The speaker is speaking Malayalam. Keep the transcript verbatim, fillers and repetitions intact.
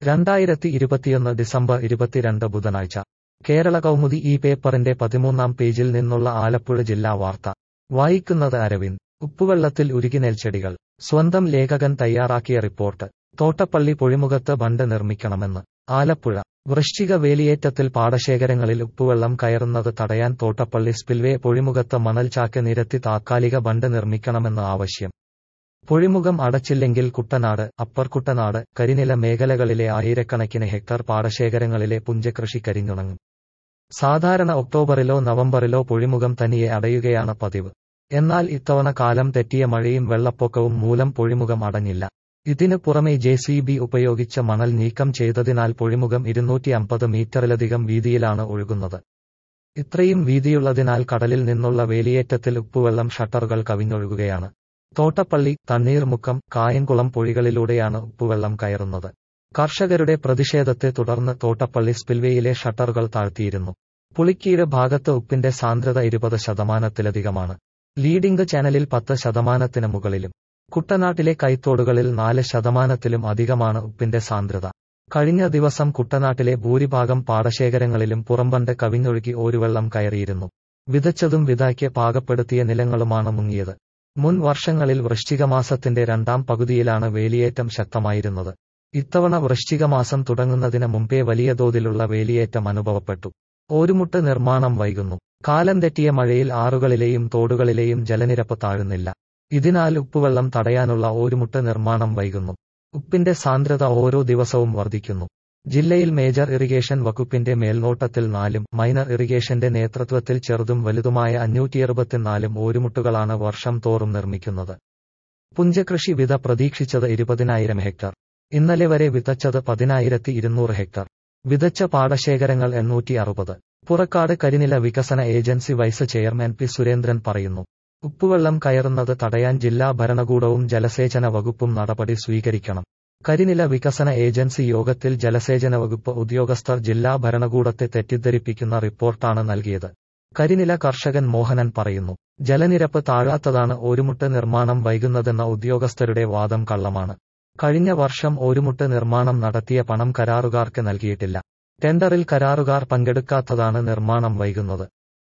രണ്ടായിരത്തി ഇരുപത്തിയൊന്ന് ഡിസംബർ ഇരുപത്തിരണ്ട് ബുധനാഴ്ച കേരള കൗമുദി ഈ പേപ്പറിന്റെ പതിമൂന്നാം പേജിൽ നിന്നുള്ള ആലപ്പുഴ ജില്ലാ വാർത്ത വായിക്കുന്നത് അരവിന്ദ്. ഉപ്പുവെള്ളത്തിൽ ഉരുകി നെൽച്ചെടികൾ. സ്വന്തം ലേഖകൻ തയ്യാറാക്കിയ റിപ്പോർട്ട്. തോട്ടപ്പള്ളി പൊഴിമുഖത്ത് ബണ്ട് നിർമ്മിക്കണമെന്ന്. ആലപ്പുഴ. വൃശ്ചിക വേലിയേറ്റത്തിൽ പാടശേഖരങ്ങളിൽ ഉപ്പുവെള്ളം കയറുന്നത് തടയാൻ തോട്ടപ്പള്ളി സ്പിൽവേ പൊഴിമുഖത്ത് മണൽചാക്ക് നിരത്തി താത്കാലിക ബണ്ട് നിർമ്മിക്കണമെന്ന് ആവശ്യം. പൊഴിമുഖം അടച്ചില്ലെങ്കിൽ കുട്ടനാട്, അപ്പർ കുട്ടനാട്, കരിനില മേഖലകളിലെ ആയിരക്കണക്കിന് ഹെക്ടർ പാടശേഖരങ്ങളിലെ പുഞ്ചകൃഷി കരിഞ്ഞുണങ്ങും. സാധാരണ ഒക്ടോബറിലോ നവംബറിലോ പൊഴിമുഖം തനിയെ അടയുകയാണ് പതിവ്. എന്നാൽ ഇത്തവണ കാലം തെറ്റിയ മഴയും വെള്ളപ്പൊക്കവും മൂലം പൊഴിമുഖം അടഞ്ഞില്ല. ഇതിനു പുറമെ ജെ സി ബി ഉപയോഗിച്ച് മണൽ നീക്കം ചെയ്തതിനാൽ പൊഴിമുഖം ഇരുന്നൂറ്റി അമ്പത് മീറ്ററിലധികം വീതിയിലാണ് ഒഴുകുന്നത്. ഇത്രയും വീതിയുള്ളതിനാൽ കടലിൽ നിന്നുള്ള വേലിയേറ്റത്തിൽ ഉപ്പുവെള്ളം ഷട്ടറുകൾ കവിഞ്ഞൊഴുകുകയാണ്. തോട്ടപ്പള്ളി, തണ്ണീർമുക്കം, കായംകുളം പൊഴികളിലൂടെയാണ് ഉപ്പുവെള്ളം കയറുന്നത്. കർഷകരുടെ പ്രതിഷേധത്തെ തുടർന്ന് തോട്ടപ്പള്ളി സ്പിൽവേയിലെ ഷട്ടറുകൾ താഴ്ത്തിയിരുന്നു. പുളിക്കീഴ് ഭാഗത്ത് ഉപ്പിന്റെ സാന്ദ്രത ഇരുപത് ശതമാനത്തിലധികമാണ്. ലീഡിംഗ് ചാനലിൽ പത്ത് ശതമാനത്തിന് മുകളിലും. കുട്ടനാട്ടിലെ കൈത്തോടുകളിൽ നാല് ശതമാനത്തിലും അധികമാണ് ഉപ്പിന്റെ സാന്ദ്രത. കഴിഞ്ഞ ദിവസം കുട്ടനാട്ടിലെ ഭൂരിഭാഗം പാടശേഖരങ്ങളിലും പുറംബണ്ട് കവിഞ്ഞൊഴുകി ഓരുവെള്ളം കയറിയിരുന്നു. വിതച്ചതും വിതായ്ക്ക് പാകപ്പെടുത്തിയ നിലങ്ങളുമാണ് മുങ്ങിയത്. മുൻ വർഷങ്ങളിൽ വൃശ്ചികമാസത്തിന്റെ രണ്ടാം പകുതിയിലാണ് വേലിയേറ്റം ശക്തമായിരുന്നത്. ഇത്തവണ വൃശ്ചികമാസം തുടങ്ങുന്നതിന് മുമ്പേ വലിയ തോതിലുള്ള വേലിയേറ്റം അനുഭവപ്പെട്ടു. ഓരുമുട്ട് നിർമ്മാണം വൈകുന്നു. കാലം തെറ്റിയ മഴയിൽ ആറുകളിലെയും തോടുകളിലെയും ജലനിരപ്പ് താഴുന്നില്ല. ഇതിനാൽ ഉപ്പുവെള്ളം തടയാനുള്ള ഓരുമുട്ട് നിർമ്മാണം വൈകുന്നു. ഉപ്പിന്റെ സാന്ദ്രത ഓരോ ദിവസവും വർദ്ധിക്കുന്നു. ജില്ലയിൽ മേജർ ഇറിഗേഷൻ വകുപ്പിന്റെ മേൽനോട്ടത്തിൽ നാലും മൈനർ ഇറിഗേഷന്റെ നേതൃത്വത്തിൽ ചെറുതും വലുതുമായ അഞ്ഞൂറ്റിയറുപത്തിനാലും ഓരുമുട്ടുകളാണ് വർഷം തോറും നിർമ്മിക്കുന്നത്. പുഞ്ചകൃഷി വിത പ്രതീക്ഷിച്ചത് ഇരുപതിനായിരം ഹെക്ടർ. ഇന്നലെ വരെ വിതച്ചത് പതിനായിരത്തി ഇരുന്നൂറ് ഹെക്ടർ. വിതച്ച പാടശേഖരങ്ങൾ എണ്ണൂറ്റി അറുപത്. പുറക്കാട് കരിനില വികസന agency vice chairman P Surendran പറയുന്നു. ഉപ്പുവെള്ളം കയറുന്നത് തടയാൻ ജില്ലാ ഭരണകൂടവും ജലസേചന വകുപ്പും നടപടി സ്വീകരിക്കണം. കരിനില വികസന ഏജൻസി യോഗത്തിൽ ജലസേചന വകുപ്പ് ഉദ്യോഗസ്ഥർ ജില്ലാ ഭരണകൂടത്തെ തെറ്റിദ്ധരിപ്പിക്കുന്ന റിപ്പോർട്ടാണ് നൽകിയത്. കരിനില കർഷകൻ മോഹനൻ പറയുന്നു. ജലനിരപ്പ് താഴാത്തതാണ് ഓരുമുട്ട് നിർമ്മാണം വൈകുന്നതെന്ന ഉദ്യോഗസ്ഥരുടെ വാദം കള്ളമാണ്. കഴിഞ്ഞ വർഷം ഓരുമുട്ട് നിർമ്മാണം നടത്തിയ പണം കരാറുകാർക്ക് നൽകിയിട്ടില്ല. ടെൻഡറിൽ കരാറുകാർ പങ്കെടുക്കാത്തതാണ് നിർമ്മാണം വൈകുന്നത്.